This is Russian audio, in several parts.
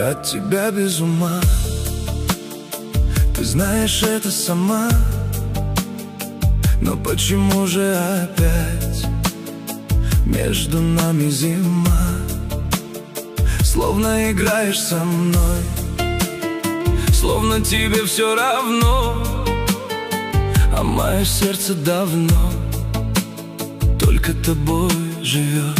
Я от тебя без ума. Ты знаешь это сама. Но почему же опять между нами зима? Словно играешь со мной, словно тебе все равно, а мое сердце давно только тобой живет.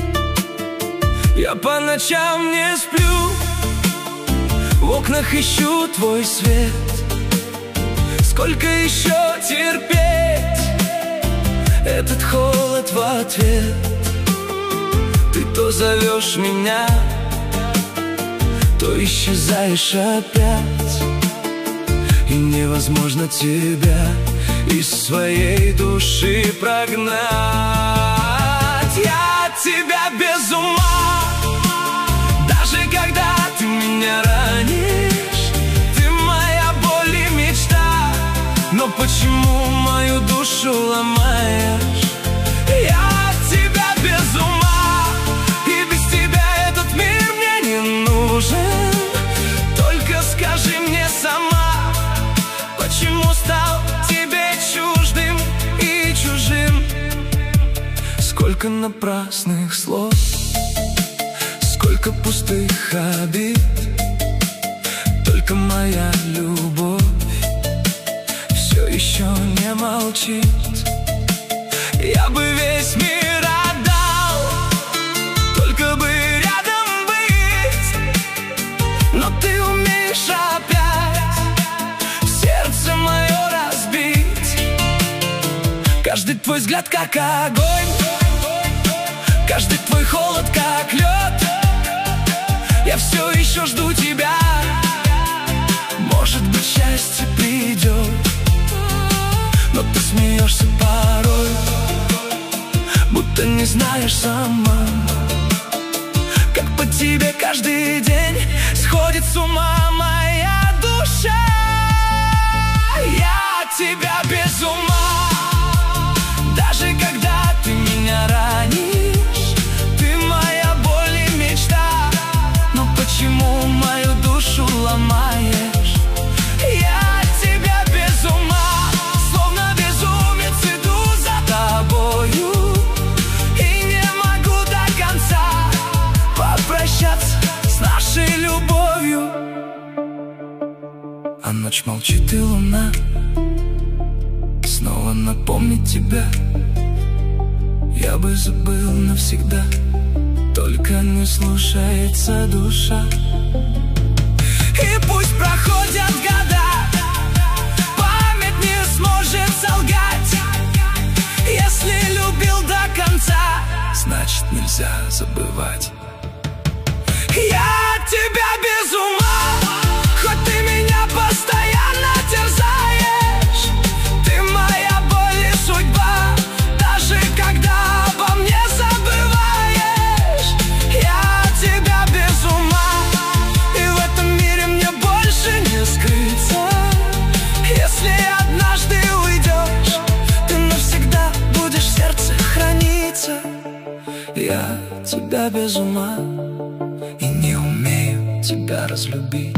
Я по ночам не сплю, в окнах ищу твой свет. Сколько еще терпеть этот холод в ответ? Ты то зовешь меня, то исчезаешь опять, и невозможно тебя из своей души прогнать. Я от тебя без ума, даже когда ты меня ранишь. Ты моя боль и мечта, но почему мою душу ломаешь? Я от тебя без ума, и без тебя этот мир мне не нужен. Только скажи мне сама, почему стал тебе чуждым и чужим? Сколько напрасных слов, сколько пустых обид. Только моя любовь все еще не молчит. Я бы весь мир отдал, только бы рядом быть, но ты умеешь опять сердце мое разбить. Каждый твой взгляд как огонь, каждый твой холод как лед. Я все еще жду тебя, может быть, счастье придет. Но ты смеешься порой, будто не знаешь сама, как по тебе каждый день сходит с ума моя душа. Я от тебя без ума, даже когда ты меня ранишь. Ты моя боль и мечта, но почему мою душу ломаешь? Я от тебя без ума, словно безумец иду за тобою, и не могу до конца попрощаться с нашей любовью. А ночь молчит, и луна снова напомнит тебя. Я бы забыл навсегда, только не слушается душа. И пусть проходят года, память не сможет солгать. Если любил до конца, значит нельзя забывать. Я от тебя без ума, хоть ты меня постоянно терзаешь. Ты моя боль и судьба, даже когда обо мне забываешь. Я от тебя без ума, и в этом мире мне больше не скрыться. Если однажды уйдешь, ты навсегда будешь в сердце храниться. Я от тебя без ума и не умею тебя разлюбить.